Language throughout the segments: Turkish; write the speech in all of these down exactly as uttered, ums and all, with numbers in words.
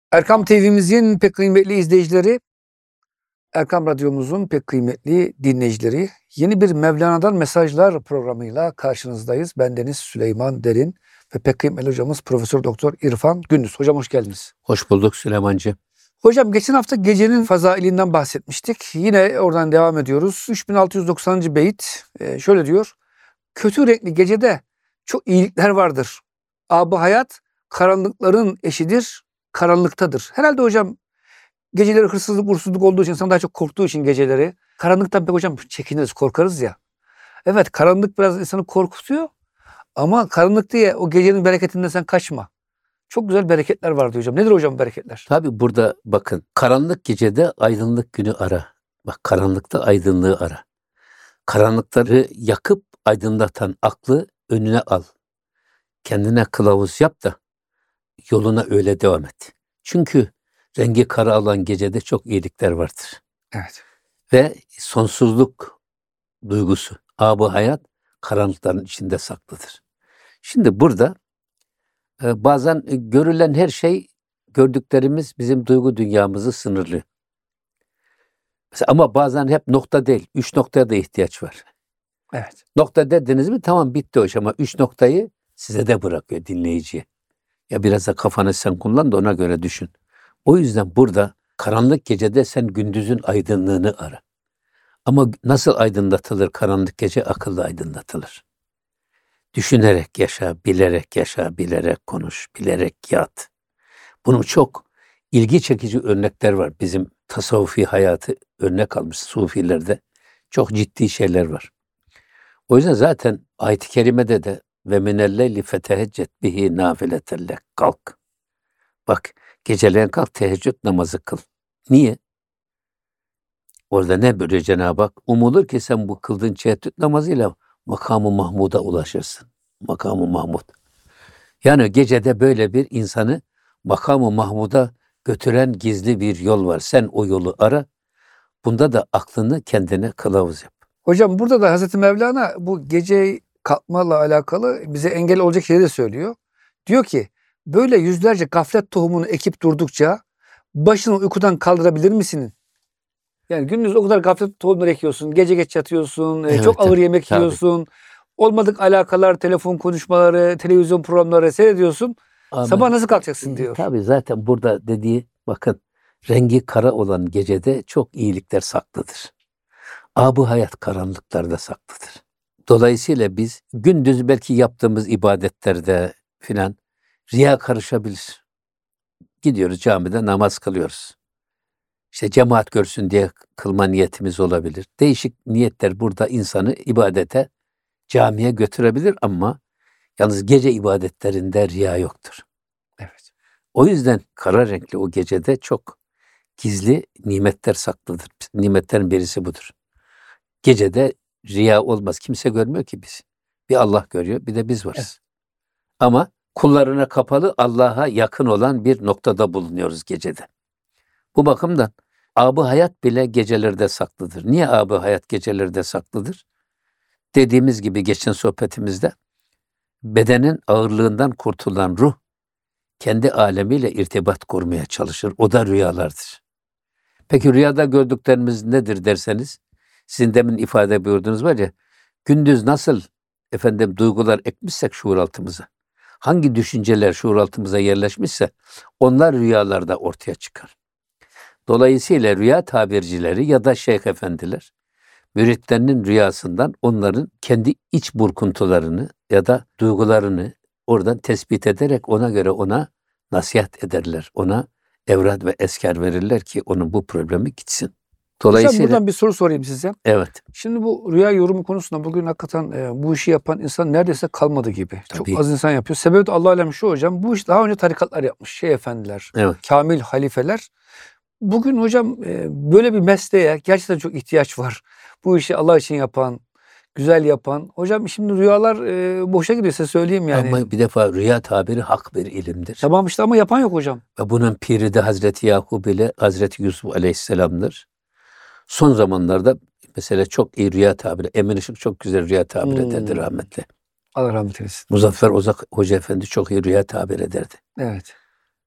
Erkam T V'mizin pek kıymetli izleyicileri, Erkam Radyomuzun pek kıymetli dinleyicileri, yeni bir Mevlana'dan Mesajlar programıyla karşınızdayız. Bendeniz Süleyman Derin ve pek kıymetli hocamız Profesör Doktor İrfan Gündüz. Hocam hoş geldiniz. Hoş bulduk Süleymancı. Hocam geçen hafta gecenin fazailinden bahsetmiştik. Yine oradan devam ediyoruz. üç bin altı yüz doksanıncı beyit e, şöyle diyor. Kötü renkli gecede çok iyilikler vardır. Ab-ı hayat karanlıkların eşidir, karanlıktadır. Herhalde hocam geceleri hırsızlık, uğursuzluk olduğu için, insan daha çok korktuğu için geceleri. Karanlıktan pek hocam çekiniriz, korkarız ya. Evet, karanlık biraz insanı korkutuyor. Ama karanlık diye o gecenin bereketinden sen kaçma. Çok güzel bereketler var diyor hocam. Nedir hocam bereketler? Tabi burada bakın, karanlık gecede aydınlık günü ara. Bak, karanlıkta aydınlığı ara. Karanlıkları yakıp aydınlatan aklı önüne al. Kendine kılavuz yap da yoluna öyle devam et. Çünkü rengi kara olan gecede çok iyilikler vardır. Evet. Ve sonsuzluk duygusu, ab-ı hayat karanlıkların içinde saklıdır. Şimdi burada e, bazen e, görülen her şey, gördüklerimiz bizim duygu dünyamızı sınırlıyor. Mesela, ama bazen hep nokta değil, üç noktaya da ihtiyaç var. Evet. Nokta dediniz mi tamam, bitti o iş, ama üç noktayı size de bırakıyor, dinleyiciye. Ya biraz da kafanı sen kullan da ona göre düşün. O yüzden burada karanlık gecede sen gündüzün aydınlığını ara. Ama nasıl aydınlatılır karanlık gece? Akıllı aydınlatılır. Düşünerek yaşa, bilerek yaşa, bilerek konuş, bilerek yat. Bunun çok ilgi çekici örnekler var. Bizim tasavvufi hayatı örnek almış sufilerde. Çok ciddi şeyler var. O yüzden zaten ayet-i kerimede de ve minelleyli feteheccet bihi nafiletellek, kalk. Bak, geceleyin kalk, teheccüd namazı kıl. Niye? Orada ne böyle Cenab-ı Hak? Umulur ki sen bu kıldığın teheccüd namazıyla makamı Mahmud'a ulaşırsın. Makamı Mahmud. Yani gecede böyle bir insanı makamı Mahmud'a götüren gizli bir yol var. Sen o yolu ara. Bunda da aklını kendine kılavuz yap. Hocam burada da Hazreti Mevlana bu gece kalkmayla alakalı bize engel olacak şeyleri de söylüyor. Diyor ki böyle yüzlerce gaflet tohumunu ekip durdukça başını uykudan kaldırabilir misin? Yani gündüz o kadar gaflet tohumları ekiyorsun, gece geç yatıyorsun, e, Evet, çok ağır yemek tabii. yiyorsun, olmadık alakalar, telefon konuşmaları, televizyon programları seyrediyorsun. Ama, Sabah nasıl kalkacaksın e, diyor. Tabii zaten burada dediği, bakın, rengi kara olan gecede çok iyilikler saklıdır. Ab-ı hayat karanlıklarda saklıdır. Dolayısıyla biz gündüz belki yaptığımız ibadetlerde filan riya karışabilir. Gidiyoruz camide namaz kılıyoruz. İşte cemaat görsün diye kılma niyetimiz olabilir. Değişik niyetler burada insanı ibadete, camiye götürebilir ama yalnız gece ibadetlerinde riya yoktur. Evet. O yüzden kara renkli o gecede çok gizli nimetler saklıdır. Nimetlerin birisi budur. Gecede riya olmaz. Kimse görmüyor ki bizi. Bir Allah görüyor, bir de biz varız. Evet. Ama kullarına kapalı, Allah'a yakın olan bir noktada bulunuyoruz gecede. Bu bakımdan ab-ı hayat bile gecelerde saklıdır. Niye ab-ı hayat gecelerde saklıdır? Dediğimiz gibi geçen sohbetimizde, bedenin ağırlığından kurtulan ruh kendi alemiyle irtibat kurmaya çalışır. O da rüyalardır. Peki rüyada gördüklerimiz nedir derseniz, sizin demin ifade buyurdunuz var ya, gündüz nasıl efendim duygular ekmişsek şuur altımıza, hangi düşünceler şuur altımıza yerleşmişse onlar rüyalarda ortaya çıkar. Dolayısıyla rüya tabircileri ya da şeyh efendiler müritlerinin rüyasından onların kendi iç burkuntularını ya da duygularını oradan tespit ederek ona göre ona nasihat ederler. Ona evrad ve eskar verirler ki onun bu problemi gitsin. Dolayısıyla Hocam buradan bir soru sorayım size. evet. Şimdi bu rüya yorumu konusunda bugün hakikaten e, bu işi yapan insan neredeyse kalmadı gibi. Tabii. Çok az insan yapıyor. Sebebi de Allah alem şu hocam. Bu iş daha önce tarikatlar yapmış. Şeyh efendiler, Evet. kamil halifeler. Bugün hocam e, böyle bir mesleğe gerçekten çok ihtiyaç var. Bu işi Allah için yapan, güzel yapan. Hocam şimdi rüyalar e, boşa gidiyor size söyleyeyim yani. Ama bir defa rüya tabiri hak bir ilimdir. Tamam işte ama yapan yok hocam. Ve bunun piri de Hazreti Yakub ile Hazreti Yusuf Aleyhisselam'dır. Son zamanlarda mesela çok iyi rüya tabiri, Emin Işık çok güzel rüya tabir Hmm. ederdi rahmetli. Allah rahmet eylesin. Muzaffer Ozak Hoca Efendi çok iyi rüya tabir ederdi. Evet.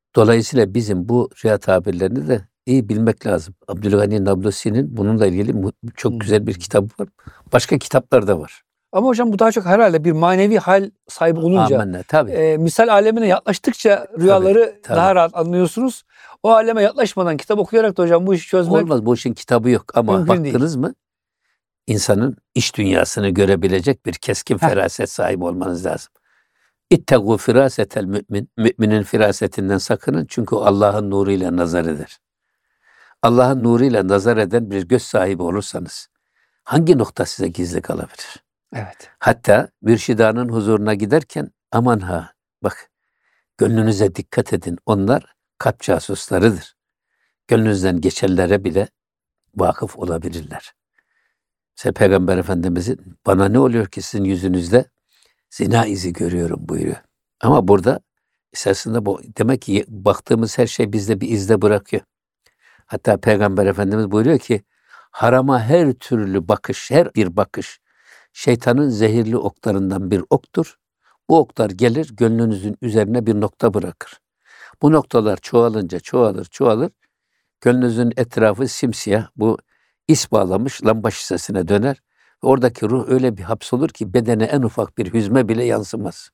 Dolayısıyla bizim bu rüya tabirlerini de iyi bilmek lazım. Abdülgani Nablusi'nin bununla ilgili mu- çok güzel bir kitabı var. Başka kitaplar da var. Ama hocam bu daha çok herhalde bir manevi hal sahibi olunca, Amenna tabii. e, misal alemine yaklaştıkça rüyaları tabii. daha rahat anlıyorsunuz. O aleme yaklaşmadan kitap okuyarak da hocam bu işi çözmek Olmaz, bu işin kitabı yok ama mümkün değil. baktınız mı insanın iç dünyasını görebilecek bir keskin Heh. feraset sahibi olmanız lazım. İttegû firâsetel mü'min. Müminin firasetinden sakının çünkü o Allah'ın nuruyla nazar eder. Allah'ın nuruyla nazar eden bir göz sahibi olursanız hangi nokta size gizli kalabilir? Evet. Hatta mürşidanın huzuruna giderken aman ha bak gönlünüze dikkat edin, onlar kalp casuslarıdır. Gönlünüzden geçenlere bile vakıf olabilirler. Mesela Peygamber Efendimizin bana ne oluyor ki sizin yüzünüzde zina izi görüyorum buyuruyor. Ama burada esasında bu demek ki baktığımız her şey bizde bir izde bırakıyor. Hatta Peygamber Efendimiz buyuruyor ki harama her türlü bakış, her bir bakış şeytanın zehirli oklarından bir oktur. Bu oklar gelir gönlünüzün üzerine bir nokta bırakır. Bu noktalar çoğalınca çoğalır çoğalır. Gönlünüzün etrafı simsiyah, bu is bağlamış lamba şişesine döner. Oradaki ruh öyle bir hapsolur ki bedene en ufak bir hüzme bile yansımaz.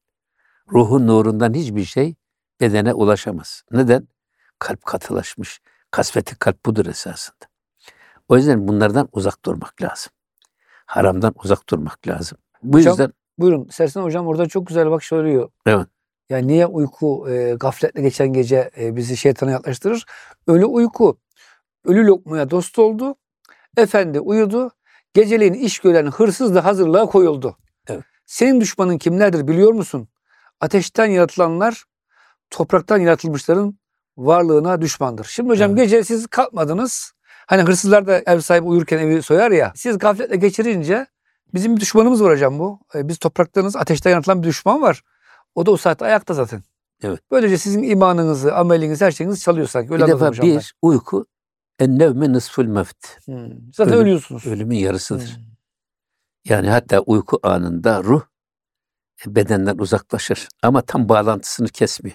Ruhun nurundan hiçbir şey bedene ulaşamaz. Neden? Kalp katılaşmış. Kasveti kalp budur esasında. O yüzden bunlardan uzak durmak lazım. Haramdan uzak durmak lazım. Bu Hocam, yüzden buyurun. Sersen hocam orada çok güzel bak söylüyor. evet. Yani niye uyku e, gafletle geçen gece e, bizi şeytana yaklaştırır? Ölü uyku. Ölü lokmaya dost oldu. Efendi uyudu. Geceleyin iş gören hırsız da hazırlığa koyuldu. Evet. Senin düşmanın kimlerdir biliyor musun? Ateşten yaratılanlar, topraktan yaratılmışların varlığına düşmandır. Şimdi hocam Evet. gece siz kalkmadınız. Hani hırsızlar da ev sahibi uyurken evi soyar ya. Siz gafletle geçirince bizim bir düşmanımız var hocam bu. E, biz topraktanız, ateşten yaratılan bir düşman var. O da o saatte ayakta zaten. Evet. Böylece sizin imanınızı, amelinizi, her şeyinizi çalıyor sanki. Öyle Bir anladım defa hocam ben. bir uyku en-nevmi nısful mevt. Hmm. Zaten Ölüm- ölüyorsunuz. Ölümün yarısıdır. Hmm. Yani hatta uyku anında ruh bedenden uzaklaşır ama tam bağlantısını kesmiyor.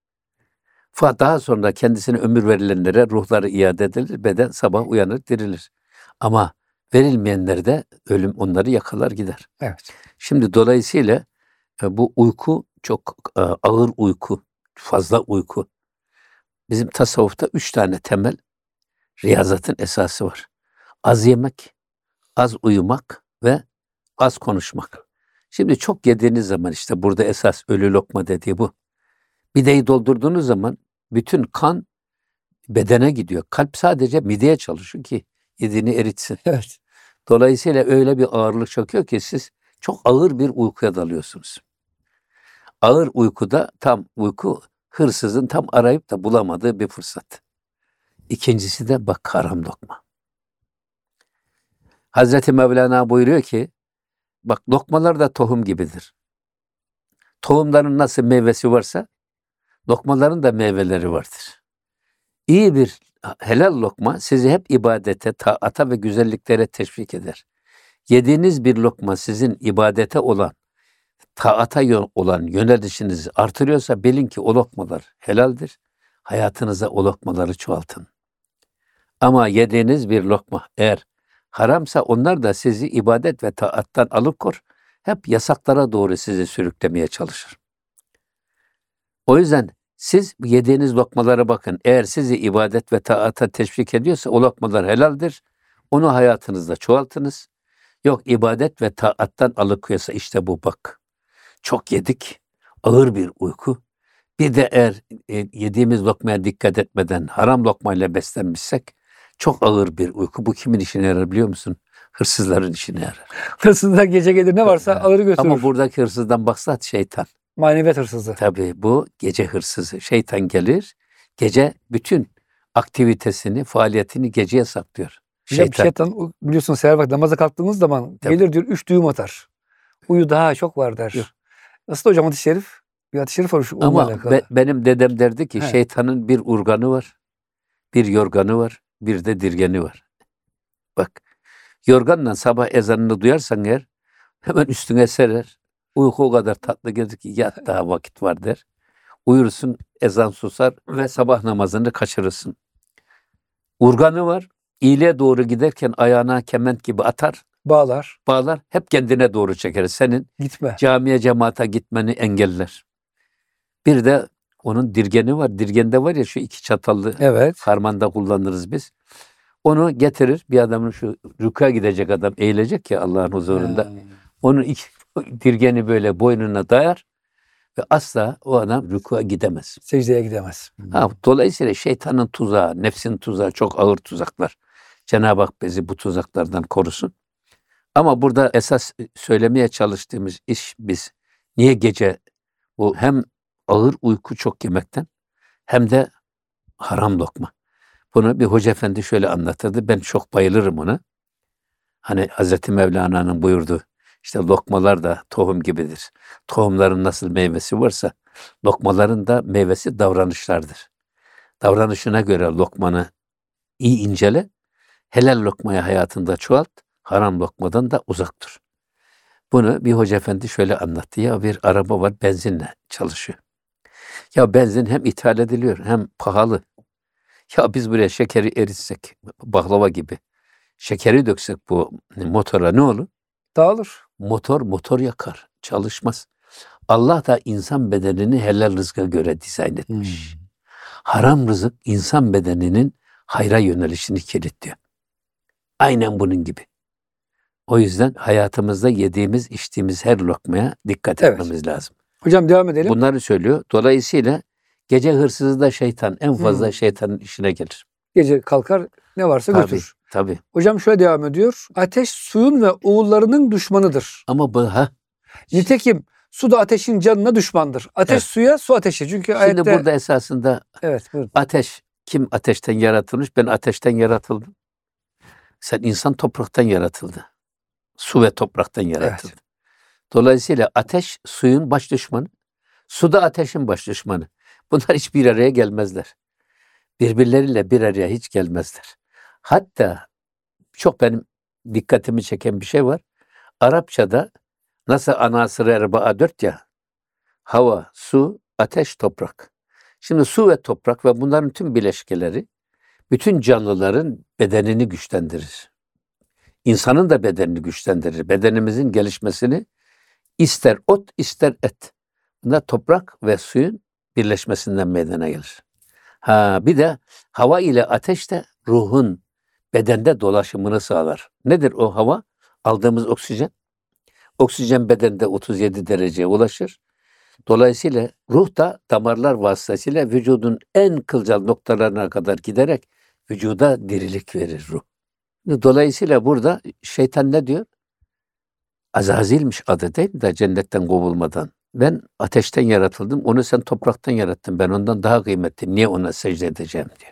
Fakat daha sonra kendisine ömür verilenlere ruhları iade edilir, beden sabah uyanır, dirilir. Ama verilmeyenlerde ölüm onları yakalar gider. Evet. Şimdi dolayısıyla e, bu uyku çok e, ağır uyku, fazla uyku. Bizim tasavvufta üç tane temel riyazatın esası var. Az yemek, az uyumak ve az konuşmak. Şimdi çok yediğiniz zaman işte burada esas ölü lokma dediği bu. Mideyi doldurduğunuz zaman bütün kan bedene gidiyor. Kalp sadece mideye çalışıyor ki yediğini eritsin. Evet. Dolayısıyla öyle bir ağırlık çöküyor ki siz çok ağır bir uykuya dalıyorsunuz. Ağır uykuda tam uyku hırsızın tam arayıp da bulamadığı bir fırsat. İkincisi de bak haram lokma. Hazreti Mevlana buyuruyor ki bak lokmalar da tohum gibidir. Tohumların nasıl meyvesi varsa lokmaların da meyveleri vardır. İyi bir helal lokma sizi hep ibadete, taata ve güzelliklere teşvik eder. Yediğiniz bir lokma sizin ibadete olan, taata olan yönelişinizi artırıyorsa bilin ki o lokmalar helaldir. Hayatınıza o lokmaları çoğaltın. Ama yediğiniz bir lokma eğer haramsa onlar da sizi ibadet ve taattan alıkor, hep yasaklara doğru sizi sürüklemeye çalışır. O yüzden siz yediğiniz lokmalara bakın. Eğer sizi ibadet ve taata teşvik ediyorsa o lokmalar helaldir. Onu hayatınızda çoğaltınız. Yok ibadet ve taattan alıkoysa işte bu bak. Çok yedik, ağır bir uyku. Bir de eğer e, yediğimiz lokmaya dikkat etmeden haram lokmayla beslenmişsek çok ağır bir uyku. Bu kimin işine yarar biliyor musun? Hırsızların işine yarar. Hırsızlar gece gelir ne varsa alır götürür. Ama buradaki hırsızdan maksat şeytan. Maneviyat hırsızı. Tabii bu gece hırsızı. Şeytan gelir, gece bütün aktivitesini, faaliyetini geceye saklıyor. Şeytan. Şeytan. Şeytan biliyorsunuz seher vakti namaza kalktığınız zaman Tabii. gelir diyor üç düğüm atar. Uyu daha çok var der. Yok. Nasıl hocam hadis-i şerif? Bir hadis-i şerif var şu uyumla Ama alakalı. be- benim dedem derdi ki He. şeytanın bir urganı var, bir yorganı var, bir de dirgeni var. Bak, yorganla sabah ezanını duyarsan eğer hemen üstüne serer. Uyku o kadar tatlı gelir ki yat daha vakit var der. Uyursun, ezan susar ve sabah namazını kaçırırsın. Urganı var. İyiliğe doğru giderken ayağına kement gibi atar, Bağlar. bağlar, hep kendine doğru çeker. Senin Gitme. camiye, cemaate gitmeni engeller. Bir de onun dirgeni var. Dirgende var ya şu iki çatallı Evet. harmanda kullanırız biz. Onu getirir. Bir adamın şu rükûa gidecek adam eğilecek ya Allah'ın huzurunda. Hmm. Onun iki dirgeni böyle boynuna dayar ve asla o adam rükûa gidemez. Secdeye gidemez. Ha, dolayısıyla şeytanın tuzağı, nefsin tuzağı çok ağır tuzaklar. Cenab-ı Hak bizi bu tuzaklardan korusun. Ama burada esas söylemeye çalıştığımız iş biz niye gece bu hem ağır uyku çok yemekten hem de haram lokma. Bunu bir hoca efendi şöyle anlatırdı. Ben çok bayılırım ona. Hani Hazreti Mevlana'nın buyurduğu işte lokmalar da tohum gibidir. Tohumların nasıl meyvesi varsa lokmaların da meyvesi davranışlardır. Davranışına göre lokmanı iyi incele. Helal lokmayı hayatında çoğalt. Haram lokmadan da uzak dur. Bunu bir hoca efendi şöyle anlattı. Ya bir araba var benzinle çalışıyor. Ya benzin hem ithal ediliyor hem pahalı. Ya biz buraya şekeri eritsek baklava gibi. Şekeri döksek bu motora ne olur? Dağılır. Motor motor yakar. Çalışmaz. Allah da insan bedenini helal rızka göre dizayn etmiş. Hmm. Haram rızık insan bedeninin hayra yönelişini kilitliyor. Aynen bunun gibi. O yüzden hayatımızda yediğimiz, içtiğimiz her lokmaya dikkat Evet. etmemiz lazım. Hocam devam edelim. Bunları söylüyor. Dolayısıyla gece hırsızı da şeytan, en fazla Hmm. şeytanın işine gelir. Gece kalkar ne varsa Tabii, götürür. tabii. Hocam şöyle devam ediyor. Ateş suyun ve oğullarının düşmanıdır. Ama bu ha. Nitekim su da ateşin canına düşmandır. Ateş Evet. suya, su ateşe. Çünkü Şimdi ayette... burada esasında Evet, buyurun. ateş, kim ateşten yaratılmış? Ben ateşten yaratıldım. Sen insan topraktan yaratıldı. Su ve topraktan yaratıldı. Evet. Dolayısıyla ateş suyun baş düşmanı. Su da ateşin baş düşmanı. Bunlar hiç bir araya gelmezler. Birbirleriyle bir araya hiç gelmezler. Hatta çok benim dikkatimi çeken bir şey var. Arapçada nasıl anasır erbaa dört ya, hava, su, ateş, toprak. Şimdi su ve toprak ve bunların tüm bileşkeleri bütün canlıların bedenini güçlendirir. İnsanın da bedenini güçlendirir. Bedenimizin gelişmesini ister ot ister et. Bunlar toprak ve suyun birleşmesinden meydana gelir. Ha, bir de hava ile ateş de ruhun bedende dolaşımını sağlar. Nedir o hava? Aldığımız oksijen. Oksijen bedende otuz yedi dereceye ulaşır. Dolayısıyla ruh da damarlar vasıtasıyla vücudun en kılcal noktalarına kadar giderek vücuda dirilik verir ruh. Dolayısıyla burada şeytan ne diyor? Azazil'miş adı değil mi de cennetten kovulmadan. Ben ateşten yaratıldım, onu sen topraktan yarattın. Ben ondan daha kıymetliyim. Niye ona secde edeceğim diyor.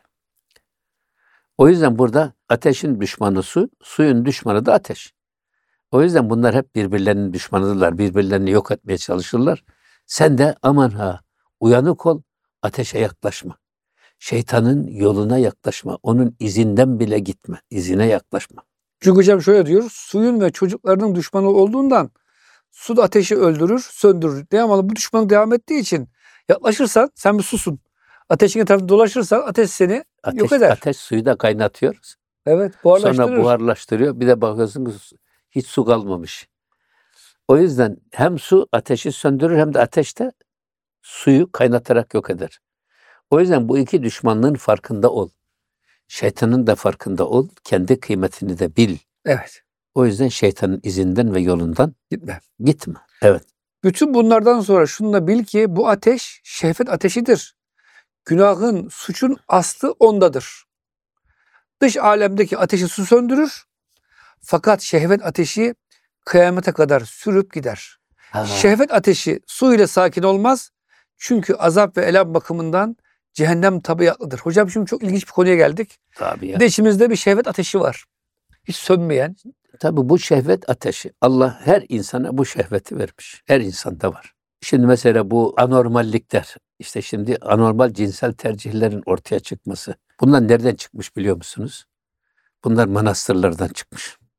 O yüzden burada ateşin düşmanı su, suyun düşmanı da ateş. O yüzden bunlar hep birbirlerinin düşmanıdırlar. Birbirlerini yok etmeye çalışırlar. Sen de aman ha uyanık ol, ateşe yaklaşma. Şeytanın yoluna yaklaşma. Onun izinden bile gitme. İzine yaklaşma. Çünkü hocam şöyle diyor. Suyun ve çocuklarının düşmanı olduğundan su da ateşi öldürür, söndürür. Devamlı bu düşmanı devam ettiği için yaklaşırsan sen bir susun. Ateşin etrafında dolaşırsan ateş seni Ateş, yok eder. ateş suyu da kaynatıyor. Evet, buharlaştırır. Sonra buharlaştırıyor. Bir de bakıyorsun ki hiç su kalmamış. O yüzden hem su ateşi söndürür hem de ateş de suyu kaynatarak yok eder. O yüzden bu iki düşmanlığın farkında ol. Şeytanın da farkında ol. Kendi kıymetini de bil. Evet. O yüzden şeytanın izinden ve yolundan Gitme. gitme. Evet. Bütün bunlardan sonra şunu da bil ki bu ateş şehvet ateşidir. Günahın, suçun aslı ondadır. Dış alemdeki ateşi su söndürür. Fakat şehvet ateşi kıyamete kadar sürüp gider. Ha. Şehvet ateşi su ile sakin olmaz. Çünkü azap ve elem bakımından cehennem tabiatlıdır. Hocam şimdi çok ilginç bir konuya geldik. Tabii ya. Bir de içimizde bir şehvet ateşi var. Hiç sönmeyen. Tabii bu şehvet ateşi. Allah her insana bu şehveti vermiş. Her insanda var. Şimdi mesela bu anormallikler, işte şimdi anormal cinsel tercihlerin ortaya çıkması. Bunlar nereden çıkmış biliyor musunuz? Bunlar manastırlardan çıkmış.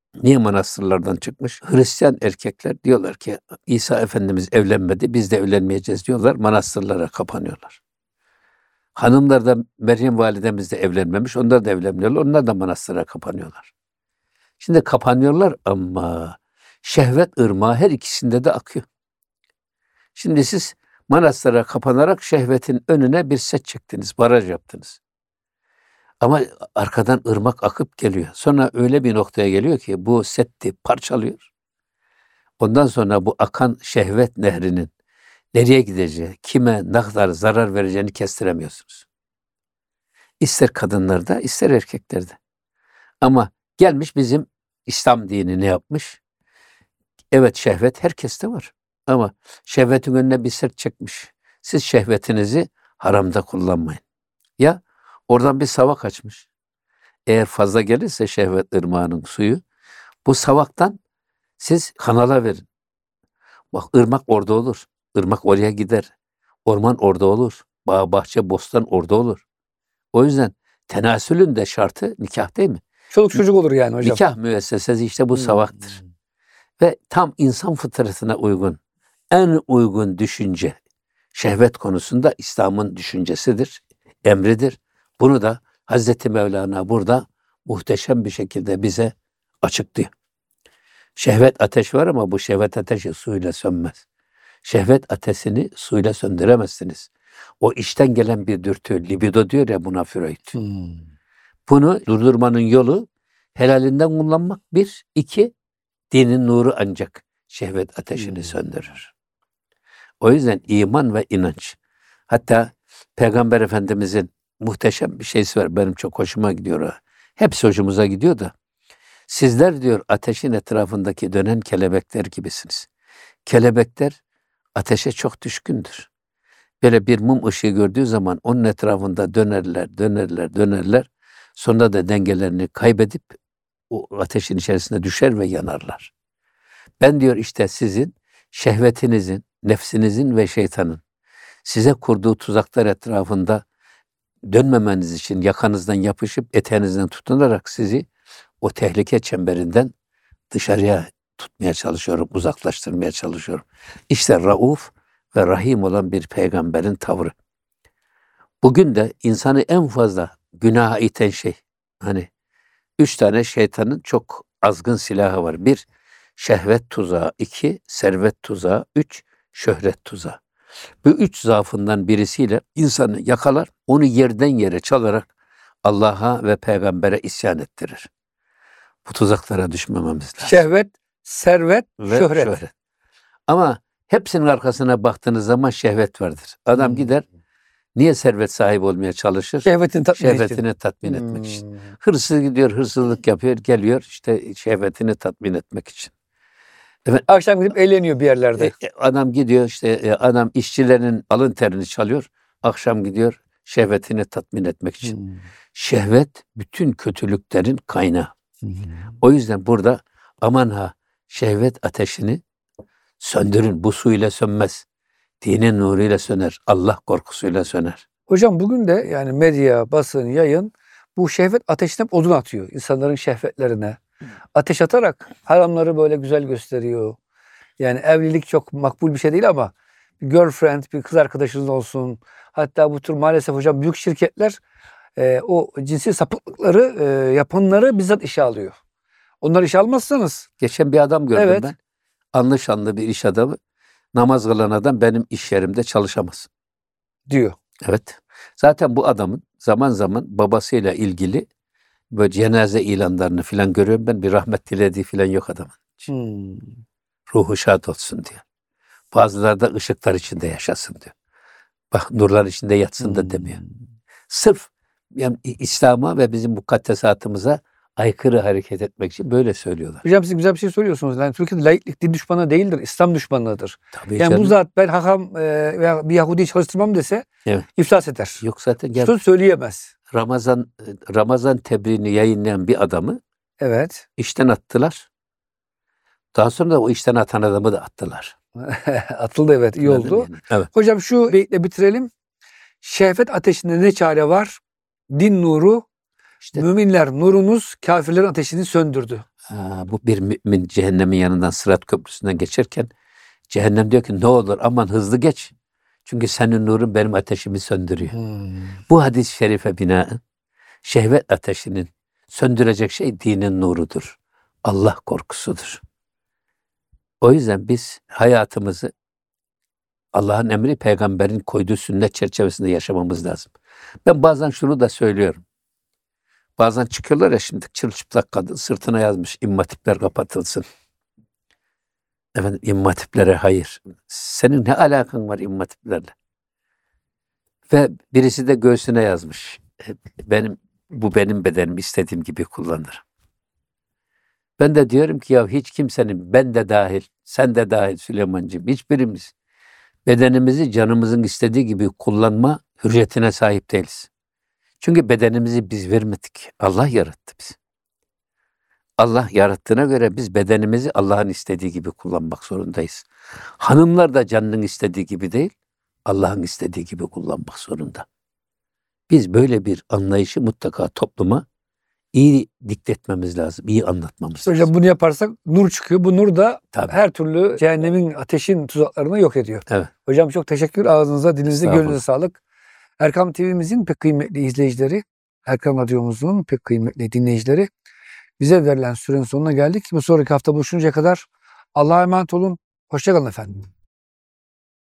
Niye manastırlardan çıkmış? Hristiyan erkekler diyorlar ki İsa Efendimiz evlenmedi, biz de evlenmeyeceğiz diyorlar. Manastırlara kapanıyorlar. Hanımlar da Meryem Validemiz de evlenmemiş, onlar da evlenmiyorlar. Onlar da manastıra kapanıyorlar. Şimdi kapanıyorlar ama şehvet ırmağı her ikisinde de akıyor. Şimdi siz manastıra kapanarak şehvetin önüne bir set çektiniz, baraj yaptınız. Ama arkadan ırmak akıp geliyor. Sonra öyle bir noktaya geliyor ki bu setti parçalıyor. Ondan sonra bu akan şehvet nehrinin nereye gideceği, kime ne kadar zarar vereceğini kestiremiyorsunuz. İster kadınlarda, ister erkeklerde. Ama gelmiş bizim İslam dini ne yapmış? Evet, şehvet herkeste var. Ama şehvetin önüne bir set çekmiş. Siz şehvetinizi haramda kullanmayın. Ya oradan bir savak açmış. Eğer fazla gelirse şehvet ırmağının suyu, bu savaktan siz kanala verin. Bak, ırmak orada olur. Irmak oraya gider. Orman orada olur. Bağ, bahçe, bostan orada olur. O yüzden tenasülün de şartı nikah değil mi? Çoluk çocuk olur yani hocam. Nikah müessesesi işte bu Hmm. savaktır. Ve tam insan fıtratına uygun, en uygun düşünce şehvet konusunda İslam'ın düşüncesidir, emridir. Bunu da Hazreti Mevlana burada muhteşem bir şekilde bize açıklıyor. Şehvet ateş var ama bu şehvet ateşi suyla sönmez. Şehvet ateşini suyla söndüremezsiniz. O içten gelen bir dürtü, libido diyor ya buna Freud. Hmm. Bunu durdurmanın yolu helalinden kullanmak bir, iki, dinin nuru ancak şehvet ateşini Hmm. söndürür. O yüzden iman ve inanç. Hatta Peygamber Efendimizin muhteşem bir şeysi var. Benim çok hoşuma gidiyor o. Hepsi hoşumuza gidiyor da. Sizler diyor ateşin etrafındaki dönen kelebekler gibisiniz. Kelebekler ateşe çok düşkündür. Böyle bir mum ışığı gördüğü zaman onun etrafında dönerler, dönerler, dönerler. Sonra da dengelerini kaybedip o ateşin içerisine düşer ve yanarlar. Ben diyor işte sizin şehvetinizin, nefsinizin ve şeytanın size kurduğu tuzaklar etrafında dönmemeniz için yakanızdan yapışıp eteğinizden tutunarak sizi o tehlike çemberinden dışarıya tutmaya çalışıyorum, uzaklaştırmaya çalışıyorum. İşte Rauf ve Rahim olan bir peygamberin tavrı. Bugün de insanı en fazla günaha iten şey, hani üç tane şeytanın çok azgın silahı var. Bir, şehvet tuzağı. iki servet tuzağı. Üç, şöhret tuzağı. Bu üç zaafından birisiyle insanı yakalar, onu yerden yere çalarak Allah'a ve peygambere isyan ettirir. Bu tuzaklara düşmememiz lazım. Şehvet, servet, Ve şöhret. şöhret. Ama hepsinin arkasına baktığınız zaman şehvet vardır. Adam Hmm. gider, niye servet sahibi olmaya çalışır? Şehvetini tatmin Şehvetini için. tatmin etmek için. Hmm. Hırsız gidiyor, hırsızlık yapıyor, geliyor işte şehvetini tatmin etmek için. Evet, Akşam gidip eğleniyor bir yerlerde. e, e, adam gidiyor işte e, adam işçilerin alın terini çalıyor. Akşam gidiyor şehvetini tatmin etmek için. Hmm. Şehvet bütün kötülüklerin kaynağı. Hmm. O yüzden burada aman ha şehvet ateşini söndürün. Bu suyla sönmez. Dinin nuruyla söner. Allah korkusuyla söner. Hocam bugün de yani medya, basın, yayın bu şehvet ateşine hep odun atıyor. İnsanların şehvetlerine. Ateş atarak haramları böyle güzel gösteriyor. Yani evlilik çok makbul bir şey değil ama bir girlfriend, bir kız arkadaşınız olsun. Hatta bu tür maalesef hocam büyük şirketler e, o cinsi sapıklıkları e, yapanları bizzat işe alıyor. Onları işe almazsanız Geçen bir adam gördüm Evet. ben. Anlı şanlı bir iş adamı. Namaz kılan adam benim iş yerimde çalışamaz. diyor. Evet. Zaten bu adamın zaman zaman babasıyla ilgili böyle cenaze ilanlarını filan görüyorum ben. Bir rahmet dilediği filan yok adamın. Hmm. Ruhu şad olsun diyor. Bazıları da ışıklar içinde yaşasın diyor. Bak nurlar içinde yatsın da demiyor. Sırf yani İslam'a ve bizim mukaddesatımıza aykırı hareket etmek için böyle söylüyorlar. Hocam siz güzel bir şey söylüyorsunuz. Yani Türkiye'de laiklik din düşmanı değildir, İslam düşmanıdır. Tabii Yani canım. bu zat ben hakam e, veya bir Yahudi'yi çalıştırmam dese Evet. iflas eder. Yok zaten gel, Söz söyleyemez. Ramazan Ramazan tebriğini yayınlayan bir adamı Evet. işten attılar. Daha sonra da o işten atan adamı da attılar. Atıldı evet iyi Anladın oldu. yani? Evet. Hocam şu beyitle bitirelim. Şehvet ateşinde ne çare var? Din nuru, İşte müminler nurunuz kafirlerin ateşini söndürdü. Ha, bu bir mümin cehennemin yanından Sırat Köprüsü'nden geçerken cehennem diyor ki ne olur aman hızlı geç. Çünkü senin nurun benim ateşimi söndürüyor. Hmm. Bu hadis-i şerife binaen şehvet ateşinin söndürecek şey dinin nurudur. Allah korkusudur. O yüzden biz hayatımızı Allah'ın emri peygamberin koyduğu sünnet çerçevesinde yaşamamız lazım. Ben bazen şunu da söylüyorum. Bazen çıkıyorlar ya şimdi çırılçıplak kadın sırtına yazmış İmam Hatipler kapatılsın. Efendim İmam Hatiplere hayır. Senin ne alakan var İmam Hatiplerle? Ve birisi de göğsüne yazmış. Benim bu benim bedenim istediğim gibi kullanır. Ben de diyorum ki ya hiç kimsenin ben de dahil, sen de dahil Süleymancığım hiçbirimiz bedenimizi canımızın istediği gibi kullanma hürriyetine sahip değiliz. Çünkü bedenimizi biz vermedik. Allah yarattı bizi. Allah yarattığına göre biz bedenimizi Allah'ın istediği gibi kullanmak zorundayız. Hanımlar da canının istediği gibi değil, Allah'ın istediği gibi kullanmak zorunda. Biz böyle bir anlayışı mutlaka topluma iyi diktetmemiz lazım, iyi anlatmamız Hocam lazım. bunu yaparsak nur çıkıyor. Bu nur da Tabii. her türlü cehennemin ateşin tuzaklarını yok ediyor. Evet. Hocam çok teşekkür. Ağzınıza, dilinize, Estağfurullah. gönlünüze sağlık. Erkam T V'mizin pek kıymetli izleyicileri, Erkam Radyomuzun pek kıymetli dinleyicileri, bize verilen sürenin sonuna geldik. Bu sonraki hafta buluşuncaya kadar Allah'a emanet olun. Hoşça kalın efendim.